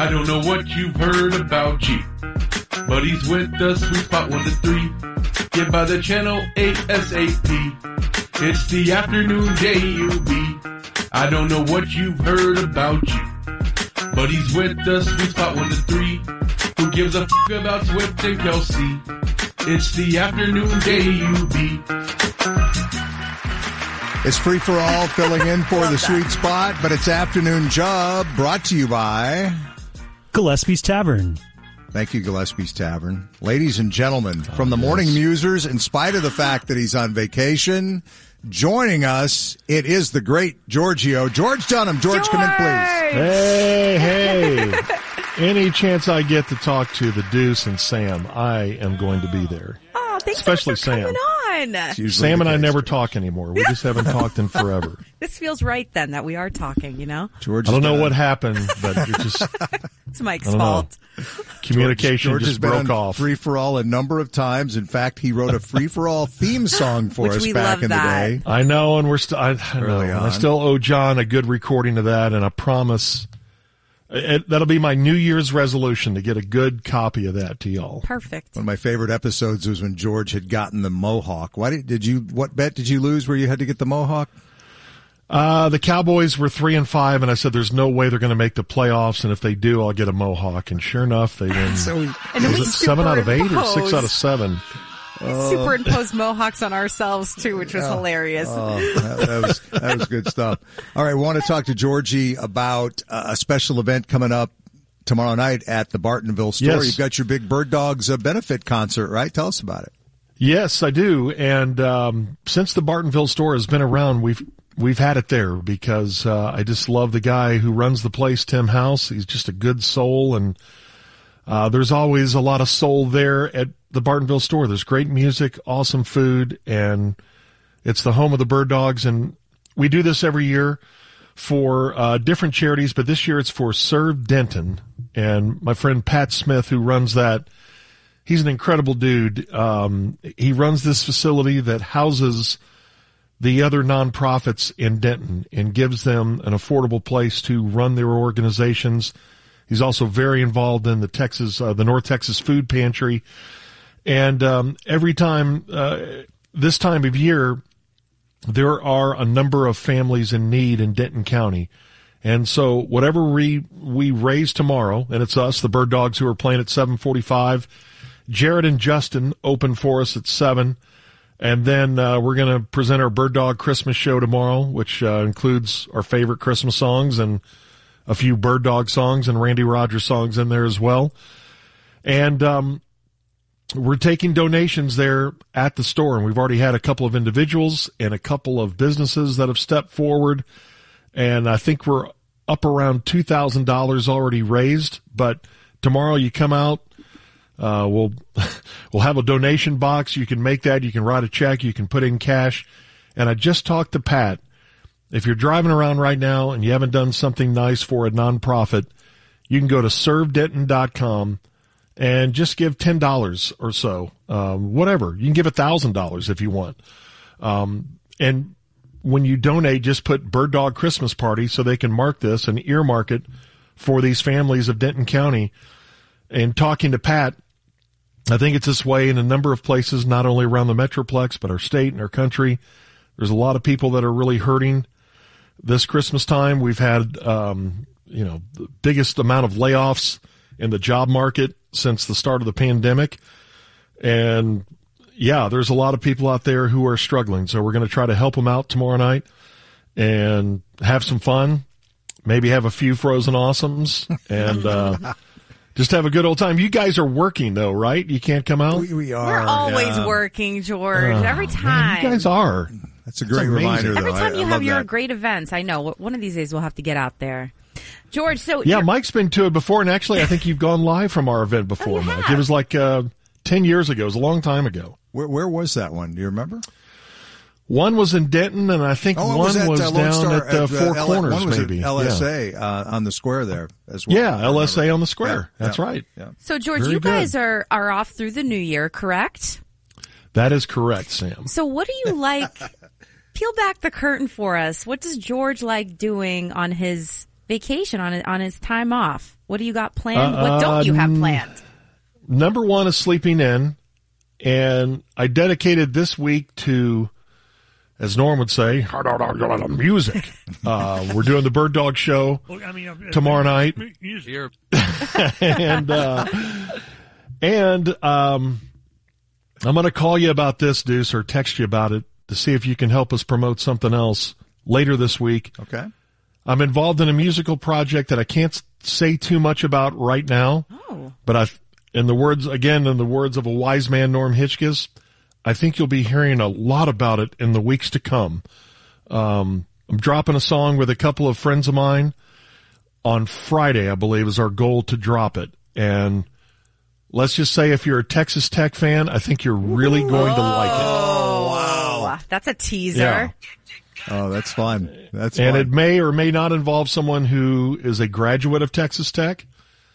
I don't know what you've heard about G, but he's with the Sweet Spot 1 to 3. Get by the channel ASAP. It's the afternoon JUB. I don't know what you've heard about G, but he's with the Sweet Spot 1 to 3. Who gives a f*** about Swift and Kelsey? It's the afternoon JUB. It's free for all, filling in for the Sweet Spot, but it's Afternoon Job, brought to you by Gillespie's Tavern. Thank you, Gillespie's Tavern. Ladies and gentlemen, from the Morning Musers, in spite of the fact that he's on vacation, joining us, it is the great Giorgio. George Dunham. George, come in, please. Hey. Any chance I get to talk to the Deuce and Sam, I am going to be there. Oh, thanks especially so much for Sam. coming on. Sam and I never talk anymore. We just haven't talked in forever. This feels right then that we are talking, you know? George, I don't know what happened, but it just... It's Mike's fault. Communication George just has broke been on off. Free for All a number of times. In fact, he wrote a Free for All theme song for us back in the day. I know, and we're still. I still owe John a good recording of that, and I promise that'll be my New Year's resolution to get a good copy of that to y'all. Perfect. One of my favorite episodes was when George had gotten the Mohawk. What bet did you lose where you had to get the Mohawk? The Cowboys were 3-5, and I said there's no way they're going to make the playoffs, and if they do, I'll get a Mohawk. And sure enough, they win. And was it 7 out of 8 or 6 out of 7? Superimposed Mohawks on ourselves too, which was hilarious. That was good stuff. All right, we want to talk to Georgie about a special event coming up tomorrow night at the Bartonville store. Yes. You've got your big Bird Dogs benefit concert, right? Tell us about it. Yes, I do. And since the Bartonville store has been around, we've had it there because I just love the guy who runs the place, Tim House. He's just a good soul, and there's always a lot of soul there at the Bartonville store. There's great music, awesome food, and it's the home of the Bird Dogs. And we do this every year for different charities, but this year it's for Serve Denton. And my friend Pat Smith, who runs that, he's an incredible dude. He runs this facility that houses the other nonprofits in Denton and gives them an affordable place to run their organizations. He's also very involved in the North Texas Food Pantry. And every time, this time of year, there are a number of families in need in Denton County. And so whatever we raise tomorrow, and it's us, the Bird Dogs, who are playing at 7:45. Jared and Justin open for us at 7. And then we're going to present our Bird Dog Christmas show tomorrow, which includes our favorite Christmas songs and a few Bird Dog songs and Randy Rogers songs in there as well. And we're taking donations there at the store, and we've already had a couple of individuals and a couple of businesses that have stepped forward. And I think we're up around $2,000 already raised. But tomorrow you come out. We'll have a donation box. You can make that. You can write a check. You can put in cash. And I just talked to Pat. If you're driving around right now and you haven't done something nice for a nonprofit, you can go to servedenton.com and just give $10 or so, whatever. You can give $1,000 if you want. And when you donate, just put Bird Dog Christmas Party so they can mark this and earmark it for these families of Denton County. And talking to Pat, I think it's this way in a number of places, not only around the Metroplex, but our state and our country. There's a lot of people that are really hurting this Christmas time. We've had, the biggest amount of layoffs in the job market since the start of the pandemic. And yeah, there's a lot of people out there who are struggling. So we're going to try to help them out tomorrow night and have some fun. Maybe have a few frozen awesomes and, just have a good old time. You guys are working, though, right? You can't come out? We are. We're always working, George. Every time. Man, you guys are. That's a great reminder, though. Every time you have your that. great events, I know. One of these days we'll have to get out there. George, so... Yeah, Mike's been to it before, and actually I think you've gone live from our event before, Mike. It was like 10 years ago. It was a long time ago. Where was that one? Do you remember? One was in Denton, and I think one was down at Four Corners, one was maybe. At LSA on the square there as well. Yeah, LSA on the square. Yeah, That's right. Yeah. So, George, Very you guys good. are off through the new year, correct? That is correct, Sam. So what do you like? Peel back the curtain for us. What does George like doing on his vacation, on his time off? What do you got planned? What don't you have planned? Number one is sleeping in, and I dedicated this week to, as Norm would say, music. We're doing the Bird Dog Show tomorrow night. and I'm going to call you about this, Deuce, or text you about it to see if you can help us promote something else later this week. Okay. I'm involved in a musical project that I can't say too much about right now. Oh. But in the words of a wise man, Norm Hitchkes, I think you'll be hearing a lot about it in the weeks to come. I'm dropping a song with a couple of friends of mine on Friday, I believe, is our goal to drop it. And let's just say if you're a Texas Tech fan, I think you're really going to like it. Oh, wow. That's a teaser. Yeah. Oh, that's fun. And fun. it may or may not involve someone who is a graduate of Texas Tech.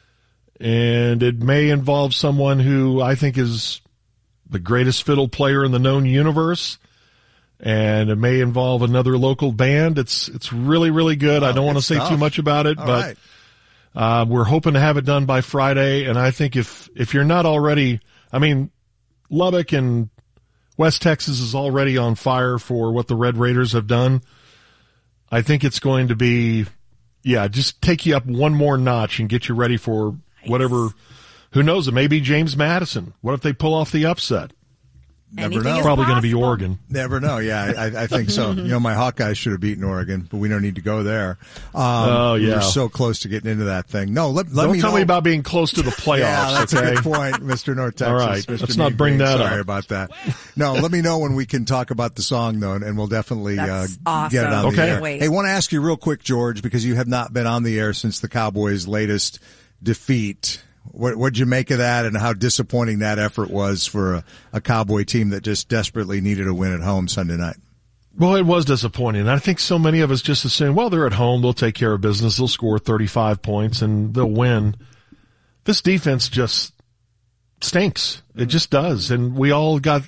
And it may involve someone who I think is the greatest fiddle player in the known universe. And it may involve another local band. It's really, really good. I don't want to say too much about it, but we're hoping to have it done by Friday. And I think if you're not already, I mean, Lubbock and West Texas is already on fire for what the Red Raiders have done. I think it's going to be, just take you up one more notch and get you ready for whatever, who knows, it may be James Madison. What if they pull off the upset? Never know. Probably going to be Oregon. Never know. Yeah, I think so. My Hawkeyes should have beaten Oregon, but we don't need to go there. We're so close to getting into that thing. No, let me tell me about being close to the playoffs. Yeah, that's okay? a good point, Mr. North Texas. All right, Mr. let's not bring that up. Sorry about that. No, let me know when we can talk about the song, though, and we'll definitely awesome. get it on the air. Wait. Hey, I want to ask you real quick, George, because you have not been on the air since the Cowboys' latest defeat. What'd you make of that, and how disappointing that effort was for a Cowboy team that just desperately needed a win at home Sunday night? Well, it was disappointing. I think so many of us just assume, well, they're at home, they'll take care of business, they'll score 35 points, and they'll win. This defense just stinks. It just does. And we all got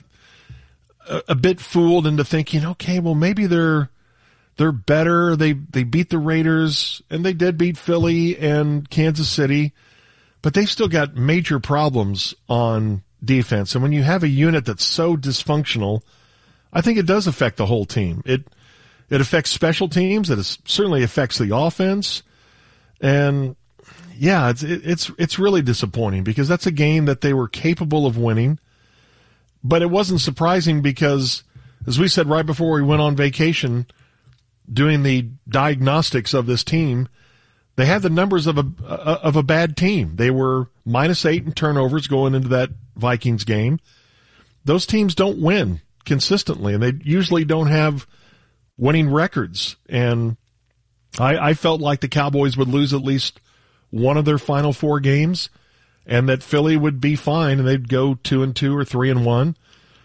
a bit fooled into thinking, okay, well, maybe they're better. They beat the Raiders, and they did beat Philly and Kansas City. But they've still got major problems on defense. And when you have a unit that's so dysfunctional, I think it does affect the whole team. It affects special teams. It certainly affects the offense. And yeah, it's really disappointing because that's a game that they were capable of winning. But it wasn't surprising because, as we said right before we went on vacation, doing the diagnostics of this team, they had the numbers of a bad team. They were -8 in turnovers going into that Vikings game. Those teams don't win consistently, and they usually don't have winning records. And I felt like the Cowboys would lose at least one of their final 4 games, and that Philly would be fine, and they'd go 2-2 or 3-1.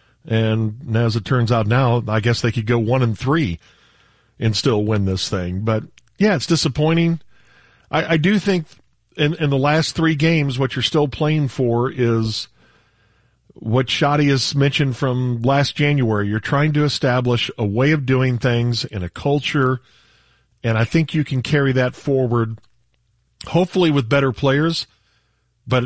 And as it turns out now, I guess they could go 1-3 and still win this thing. But yeah, it's disappointing. I do think in the last 3 games, what you're still playing for is what Shotty has mentioned from last January. You're trying to establish a way of doing things and a culture, and I think you can carry that forward, hopefully with better players. But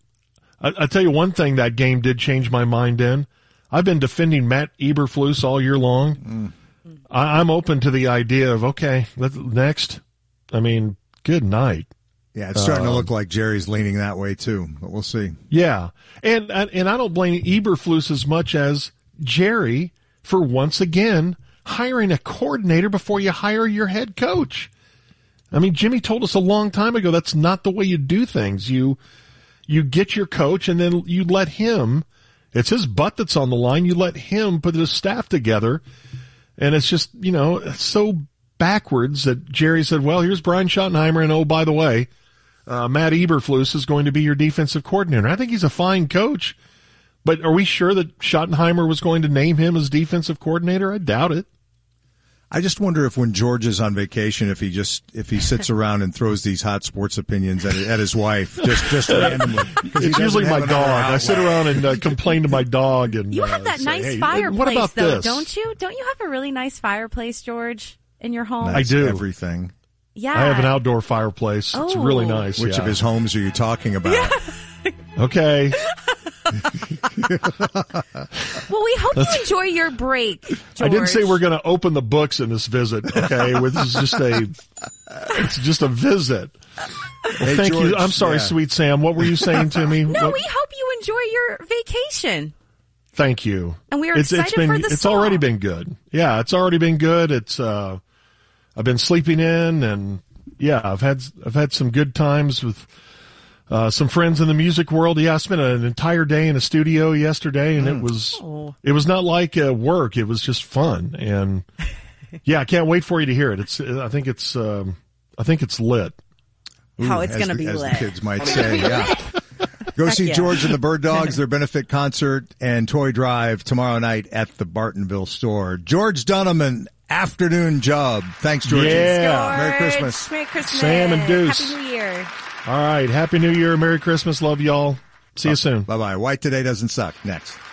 I tell you one thing that game did change my mind in. I've been defending Matt Eberflus all year long. I'm open to the idea of, okay, next. I mean, good night. Yeah, it's starting to look like Jerry's leaning that way too, but we'll see. Yeah, and I don't blame Eberflus as much as Jerry for once again hiring a coordinator before you hire your head coach. I mean, Jimmy told us a long time ago that's not the way you do things. You get your coach and then you let him. It's his butt that's on the line. You let him put his staff together, and it's just it's so backwards that Jerry said, well, here's Brian Schottenheimer, and oh, by the way, Matt Eberflus is going to be your defensive coordinator. I think he's a fine coach, but are we sure that Schottenheimer was going to name him as defensive coordinator? I doubt it. I just wonder if when George is on vacation, if he sits around and throws these hot sports opinions at his wife, just randomly. It's usually my dog. I sit around and complain to my dog. And you have that nice hey, fireplace, what about though, this? don't you? Don't you have a really nice fireplace, George, in your home? That's I do. Everything. Yeah. I have an outdoor fireplace. It's really nice. Which of his homes are you talking about? Okay. Well, we hope you enjoy your break, George. I didn't say we're going to open the books in this visit. Okay, this is just a visit. Well, Hey, thank George, you. I'm sorry, Sweet Sam. What were you saying to me? No, we hope you enjoy your vacation. Thank you. And we are excited for the It's song. already been good. Yeah, it's already been good. It's I've been sleeping in, and yeah, I've had some good times with some friends in the music world. Yeah, I spent an entire day in a studio yesterday, and it was not like work. It was just fun, and yeah, I can't wait for you to hear it. I think it's lit. How it's going to be as lit. the kids might say. Yeah. Go see George and the Bird Dogs, their benefit concert and toy drive tomorrow night at the Bartonville store. George Dunham, an afternoon job. Thanks, George. Yeah. Merry Christmas. Merry Christmas. Sam and Deuce. Happy New Year. All right, Happy New Year, Merry Christmas, love y'all. See you soon. Bye-bye. White Today Doesn't Suck. Next.